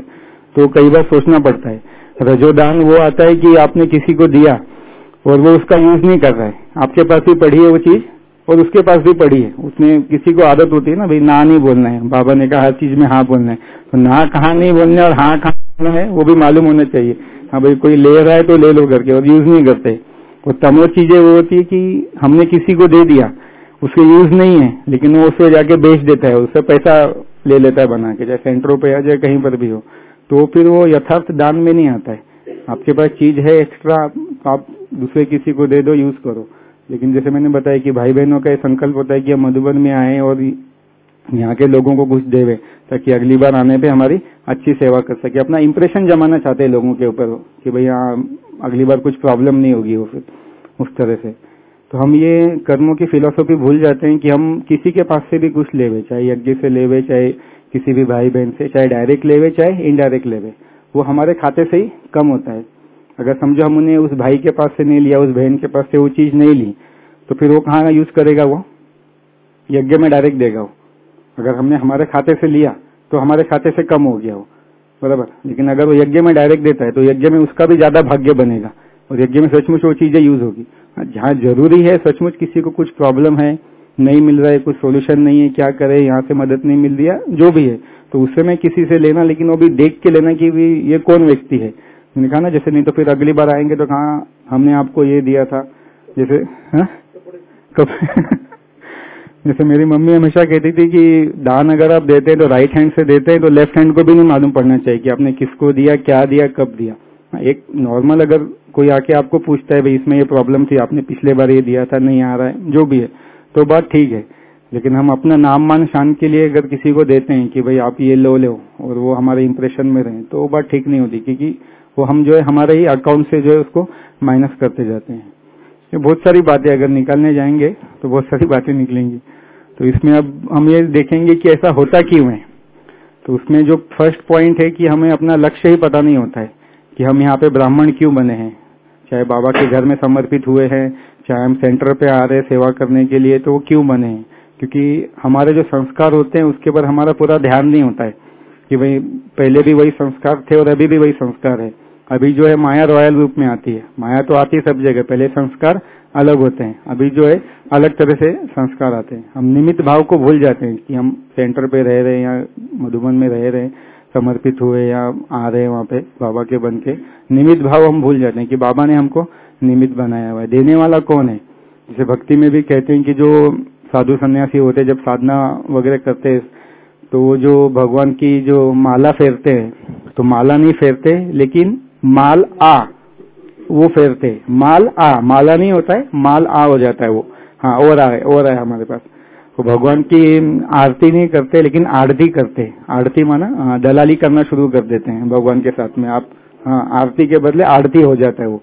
तो कई बार सोचना पड़ता है। रजोदान वो आता है कि आपने किसी को दिया और वो उसका यूज नहीं कर रहा है, आपके पास भी पड़ी है वो चीज और उसके पास भी पड़ी है। उसने किसी को आदत होती है ना भाई ना नहीं बोलना है, बाबा ने कहा हर चीज में हाँ बोलना है, तो ना कहाँ नहीं बोलना है और हाँ कहाँ बोलना है वो भी मालूम होना चाहिए। हाँ भाई कोई ले रहा है तो ले लो करके, और यूज नहीं करते। और तमो चीजें वो होती है कि हमने किसी को दे दिया, उसके यूज नहीं है, लेकिन वो उससे जाके बेच देता है, उससे पैसा ले लेता है बना के, चाहे सेंटरों पे या चाहे कहीं पर भी हो, तो फिर वो यथार्थ दान में नहीं आता है। आपके पास चीज है एक्स्ट्रा, आप दूसरे किसी को दे दो, यूज करो। लेकिन जैसे मैंने बताया कि भाई बहनों का संकल्प होता है कि हम मधुबन में आए और यहाँ के लोगों को कुछ देवे, ताकि अगली बार आने पे हमारी अच्छी सेवा कर सके। अपना इंप्रेशन जमाना चाहते हैं लोगों के ऊपर कि भाई हाँ अगली बार कुछ प्रॉब्लम नहीं होगी वो, फिर उस तरह से। तो हम ये कर्मों की फिलॉसफी भूल जाते हैं कि हम किसी के पास से भी कुछ लेवे, चाहे यज्ञ से लेवे, चाहे किसी भी भाई बहन से, चाहे डायरेक्ट लेवे चाहे इनडायरेक्ट लेवे, वो हमारे खाते से ही कम होता है। अगर समझो हम उन्हें उस भाई के पास से नहीं लिया, उस बहन के पास से वो चीज नहीं ली, तो फिर वो कहाँ यूज करेगा? वो यज्ञ में डायरेक्ट देगा वो। अगर हमने हमारे खाते से लिया तो हमारे खाते से कम हो गया वो, बराबर। लेकिन अगर वो यज्ञ में डायरेक्ट देता है तो यज्ञ में उसका भी ज्यादा भाग्य बनेगा और यज्ञ में सचमुच वो चीजें यूज होगी। जहाँ जरूरी है सचमुच किसी को कुछ प्रॉब्लम है, नहीं मिल रहा है, कुछ सोल्यूशन नहीं है, क्या करे, यहाँ से मदद नहीं मिल रही है, जो भी है, तो उससे मैं किसी से लेना, लेकिन वो भी देख के लेना कि ये कौन व्यक्ति है। मैंने कहा ना, जैसे नहीं तो फिर अगली बार आएंगे तो कहा हमने आपको ये दिया था, जैसे जैसे मेरी मम्मी हमेशा कहती थी कि दान अगर आप देते हैं तो राइट हैंड से देते हैं तो लेफ्ट हैंड को भी नहीं मालूम पड़ना चाहिए कि आपने किसको दिया, क्या दिया, कब दिया। एक नॉर्मल अगर कोई आके आपको पूछता है भाई इसमें ये प्रॉब्लम थी, आपने पिछले बार ये दिया था, नहीं आ रहा है, जो भी है, तो बात ठीक है। लेकिन हम अपना नाम मान शान के लिए अगर किसी को देते हैं कि भाई आप ये लो और वो हमारे इंप्रेशन में रहे, तो वो बात ठीक नहीं होती, क्योंकि वो हम जो है हमारे ही अकाउंट से जो है उसको माइनस करते जाते हैं। ये बहुत सारी बातें अगर निकालने जाएंगे तो बहुत सारी बातें निकलेंगी। तो इसमें अब हम ये देखेंगे कि ऐसा होता क्यों है। तो उसमें जो फर्स्ट पॉइंट है कि हमें अपना लक्ष्य ही पता नहीं होता है कि हम यहाँ पे ब्राह्मण क्यों बने हैं। चाहे बाबा के घर में समर्पित हुए हैं, चाहे हम सेंटर पे आ रहे सेवा करने के लिए, तो वो क्यों बने हैं? क्योंकि हमारे जो संस्कार होते हैं उसके ऊपर हमारा पूरा ध्यान नहीं होता है कि भाई पहले भी वही संस्कार थे और अभी भी वही संस्कार है। अभी जो है माया रॉयल रूप में आती है, माया तो आती है सब जगह, पहले संस्कार अलग होते हैं, अभी जो है अलग तरह से संस्कार आते हैं। हम निमित्त भाव को भूल जाते हैं कि हम सेंटर पे रह रहे हैं या मधुबन में रह रहे हैं, समर्पित हुए या आ रहे हैं वहाँ पे बाबा के बन के, निमित्त भाव हम भूल जाते हैं कि बाबा ने हमको निमित्त बनाया हुआ है। देने वाला कौन है? जैसे भक्ति में भी कहते हैं कि जो साधु सन्यासी होते जब साधना वगैरह करते तो वो जो भगवान की जो माला फेरते हैं, तो माला नहीं फेरते लेकिन माल आ वो फेरते, माल आ, माला नहीं होता है, माल आ हो जाता है वो। हाँ, और है हमारे पास। तो भगवान की आरती नहीं करते लेकिन आरती करते, आरती माना दलाली करना शुरू कर देते हैं भगवान के साथ में। आप आरती के बदले आरती हो जाता है वो,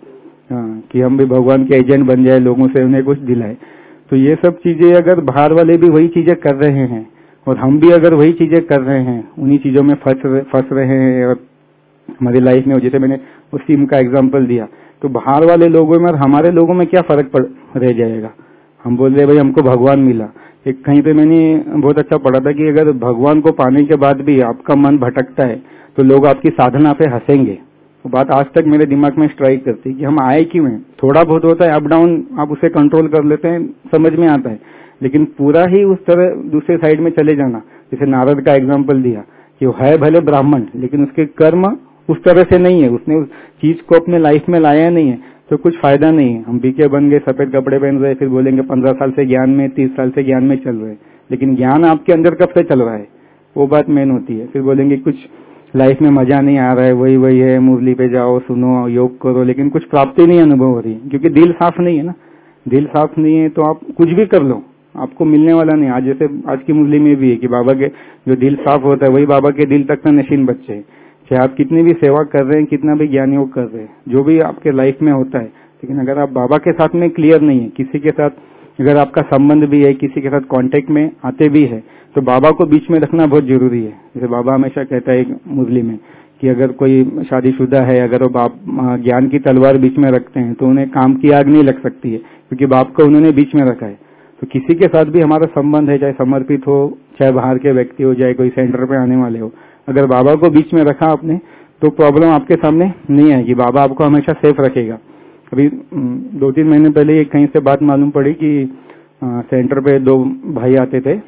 कि हम भी भगवान के एजेंट बन जाए, लोगों से उन्हें कुछ दिलाए। तो ये सब चीजें अगर बाहर वाले भी वही चीजें कर रहे हैं और हम भी अगर वही चीजें कर रहे हैं, उन्हीं चीजों में फंस रहे हैं और हमारी लाइफ में, जैसे मैंने उस टीम का एग्जांपल दिया, तो बाहर वाले लोगों में और हमारे लोगों में क्या फर्क रह जाएगा? हम बोल रहे भाई हमको भगवान मिला। एक कहीं पे मैंने बहुत अच्छा पढ़ा था कि अगर भगवान को पाने के बाद भी आपका मन भटकता है तो लोग आपकी साधना पे हंसेंगे। वो बात आज तक मेरे दिमाग में स्ट्राइक करती कि हम आए क्यों हैं। थोड़ा बहुत होता है अप डाउन, आप उसे कंट्रोल कर लेते हैं, समझ में आता है, लेकिन पूरा ही उस तरह दूसरे साइड में चले जाना, जैसे नारद का एग्जाम्पल दिया कि वो है भले ब्राह्मण लेकिन उसके कर्म उस तरह से नहीं है, उसने उस चीज को अपने लाइफ में लाया नहीं है, तो कुछ फायदा नहीं है। हम बीके बन गए, सफेद कपड़े पहन रहे, फिर बोलेंगे 15 साल से ज्ञान में, 30 साल से ज्ञान में चल रहे, लेकिन ज्ञान आपके अंदर कब से चल रहा है, वो बात मेन होती है। फिर बोलेंगे कुछ लाइफ में मजा नहीं आ रहा है, वही है, मुरली पे जाओ, सुनो, योग करो, लेकिन कुछ प्राप्ति नहीं अनुभव हो रही, क्योंकि दिल साफ नहीं है ना। दिल साफ नहीं है तो आप कुछ भी कर लो, आपको मिलने वाला नहीं। आज जैसे आज की मुरली में भी है कि बाबा के जो दिल साफ होता है वही बाबा के दिल तक का नशीन बच्चे है। चाहे आप कितनी भी सेवा कर रहे हैं, कितना भी ज्ञान योग कर रहे हैं, जो भी आपके लाइफ में होता है, लेकिन अगर आप बाबा के साथ में क्लियर नहीं है, किसी के साथ अगर आपका संबंध भी है, किसी के साथ कांटेक्ट में आते भी है, तो बाबा को बीच में रखना बहुत जरूरी है। जैसे बाबा हमेशा कहता है मुरली में कि अगर कोई शादीशुदा है, अगर वो ज्ञान की तलवार बीच में रखते हैं तो उन्हें काम की आग नहीं लग सकती है, क्योंकि बाप को उन्होंने बीच में रखा है। तो किसी के साथ भी हमारा संबंध है, चाहे समर्पित हो, चाहे बाहर के व्यक्ति हो, चाहे कोई सेंटर पे आने वाले हो, अगर बाबा को बीच में रखा आपने तो प्रॉब्लम आपके सामने नहीं आएगी, बाबा आपको हमेशा सेफ रखेगा। अभी 2-3 महीने पहले कहीं से बात मालूम पड़ी कि सेंटर पे 2 भाई आते थे,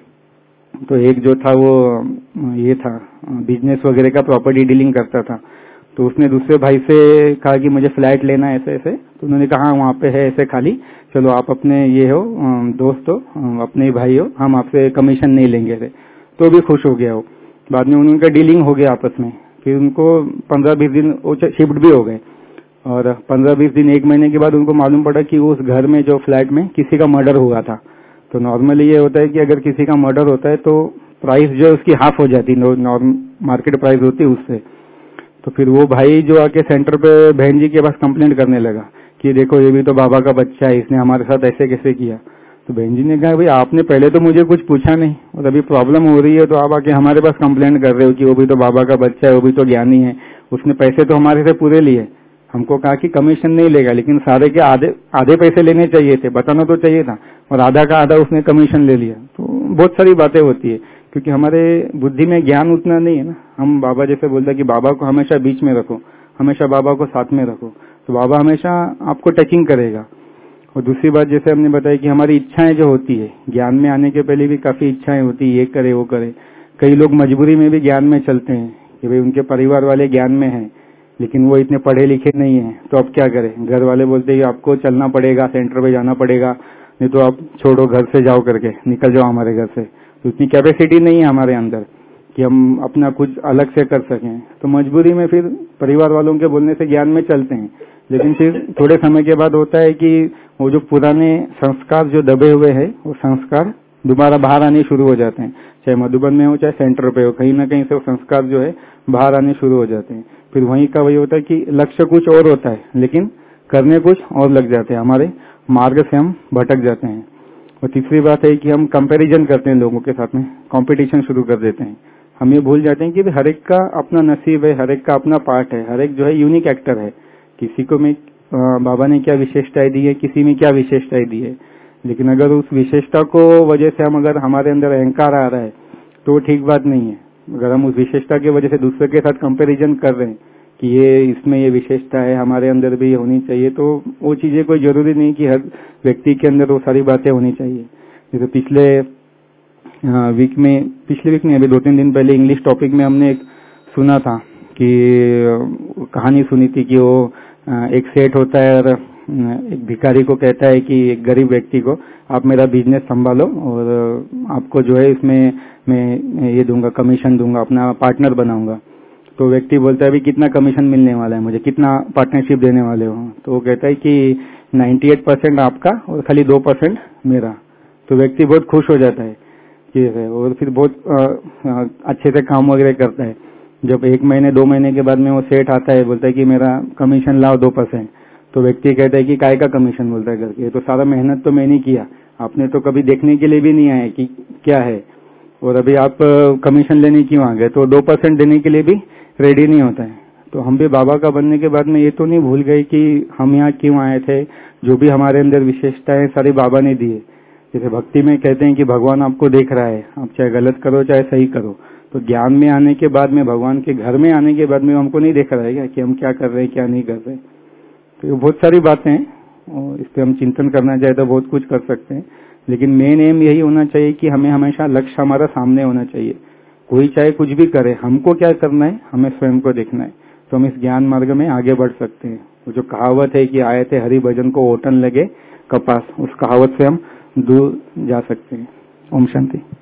तो एक जो था वो ये था बिजनेस वगैरह का प्रॉपर्टी डीलिंग करता था, तो उसने दूसरे भाई से कहा कि मुझे फ्लैट लेना है ऐसे ऐसे, तो उन्होंने कहा वहाँ पे है ऐसे खाली, चलो आप अपने ये हो दोस्त हो, अपने ही भाई हो, हम आपसे कमीशन नहीं लेंगे थे। तो भी खुश हो गया वो। बाद में उनका डीलिंग हो गया आपस में, फिर उनको 15-20 दिन वो शिफ्ट भी हो गए, और 15-20 दिन 1 महीने के बाद उनको मालूम पड़ा कि उस घर में जो फ्लैट में किसी का मर्डर हुआ था। तो नॉर्मली ये होता है कि अगर किसी का मर्डर होता है तो प्राइस जो है उसकी हाफ हो जाती है, मार्केट प्राइस होती है उससे। तो फिर वो भाई जो आके सेंटर पे बहन जी के पास कंप्लेंट करने लगा कि देखो ये भी तो बाबा का बच्चा है, इसने हमारे साथ ऐसे कैसे किया। तो बहन जी ने कहा भाई आपने पहले तो मुझे कुछ पूछा नहीं, और अभी प्रॉब्लम हो रही है तो आप आके हमारे पास कंप्लेंट कर रहे हो कि वो भी तो बाबा का बच्चा है, वो भी तो ज्ञानी है, उसने पैसे तो हमारे से पूरे लिए। हमको कहा कि कमीशन नहीं लेगा, लेकिन सारे के आधे पैसे लेने चाहिए थे, बताना तो चाहिए था, और आधा का आधा उसने कमीशन ले लिया। तो बहुत सारी बातें होती है, क्योंकि हमारे बुद्धि में ज्ञान उतना नहीं है ना। हम बाबा जैसे बोलते हैं कि बाबा को हमेशा बीच में रखो, हमेशा बाबा को साथ में रखो, तो बाबा हमेशा आपको टचिंग करेगा। और दूसरी बात जैसे हमने बताया कि हमारी इच्छाएं जो होती है, ज्ञान में आने के पहले भी काफी इच्छाएं होती है, ये करे वो करे। कई लोग मजबूरी में भी ज्ञान में चलते हैं कि भाई उनके परिवार वाले ज्ञान में हैं, लेकिन वो इतने पढ़े लिखे नहीं है, तो अब क्या करें। घर वाले बोलते हैं आपको चलना पड़ेगा, सेंटर पे जाना पड़ेगा, नहीं तो आप छोड़ो, घर से जाओ करके निकल जाओ हमारे घर से। तो इतनी कैपेसिटी नहीं है हमारे अंदर कि हम अपना कुछ अलग से कर सकें। तो मजबूरी में फिर परिवार वालों के बोलने से ज्ञान में चलते हैं, लेकिन फिर थोड़े समय के बाद होता है कि वो जो पुराने संस्कार जो दबे हुए हैं, वो संस्कार दोबारा बाहर आने शुरू हो जाते हैं। चाहे मधुबन में हो चाहे सेंटर पे हो, कहीं ना कहीं से वो संस्कार जो है बाहर आने शुरू हो जाते हैं। फिर वहीं का वही होता है कि लक्ष्य कुछ और होता है, लेकिन करने कुछ और लग जाते हैं, हमारे मार्ग से हम भटक जाते हैं। और तीसरी बात है कि हम कंपैरिजन करते हैं लोगों के साथ में, कंपटीशन शुरू कर देते हैं। हम ये भूल जाते हैं कि हर एक का अपना नसीब है, हर एक का अपना पार्ट है, हर एक जो है यूनिक एक्टर है। किसी को में बाबा ने क्या विशेषताएं दी है, किसी में क्या विशेषताएं दी है, लेकिन अगर उस विशेषता को वजह से हम अगर हमारे अंदर अहंकार आ रहा है तो ठीक बात नहीं है। अगर हम उस विशेषता की वजह से दूसरे के साथ कंपैरिजन कर रहे हैं कि ये इसमें ये विशेषता है, हमारे अंदर भी होनी चाहिए, तो वो चीजें कोई जरूरी नहीं कि हर व्यक्ति के अंदर वो सारी बातें होनी चाहिए। जैसे पिछले वीक में अभी 2-3 दिन पहले इंग्लिश टॉपिक में हमने एक सुना था कि कहानी सुनी थी कि वो एक सेठ होता है और एक भिखारी को कहता है कि एक गरीब व्यक्ति को आप मेरा बिजनेस संभालो और आपको जो है इसमें मैं ये दूंगा, कमीशन दूंगा, अपना पार्टनर बनाऊंगा। तो व्यक्ति बोलता है अभी कितना कमीशन मिलने वाला है मुझे, कितना पार्टनरशिप देने वाले हो। तो वो कहता है कि 98% आपका और खाली 2% मेरा। तो व्यक्ति बहुत खुश हो जाता है कि और फिर बहुत अच्छे से काम वगैरह करता है। जब 1 महीने 2 महीने के बाद में वो सेठ आता है, बोलता है कि मेरा कमीशन लाओ 2%। तो व्यक्ति कहता है कि काय का कमीशन, बोलता है करके, ये तो सारा मेहनत तो मैंने किया, आपने तो कभी देखने के लिए भी नहीं आए कि क्या है, और अभी आप कमीशन लेने क्यों आ गए। तो 2% देने के लिए भी रेडी नहीं होता है। तो हम भी बाबा का बनने के बाद में ये तो नहीं भूल गए कि हम यहाँ क्यों आए थे, जो भी हमारे अंदर विशेषताएं सारी बाबा ने दी है। जैसे भक्ति में कहते हैं कि भगवान आपको देख रहा है, आप चाहे गलत करो चाहे सही करो। तो ज्ञान में आने के बाद में, भगवान के घर में आने के बाद में हमको नहीं देख रहा है क्या कि हम क्या कर रहे हैं क्या नहीं कर रहे। तो ये बहुत सारी बातें हैं और इस पर हम चिंतन करना चाहे तो बहुत कुछ कर सकते हैं, लेकिन मेन एम यही होना चाहिए कि हमें हमेशा लक्ष्य हमारा सामने होना चाहिए। कोई चाहे कुछ भी करे, हमको क्या करना है, हमें स्वयं को देखना है, तो हम इस ज्ञान मार्ग में आगे बढ़ सकते हैं। वो जो कहावत है कि आए थे हरि भजन को ओटन लगे कपास, उस कहावत से हम दूर जा सकते हैं। ओम शांति।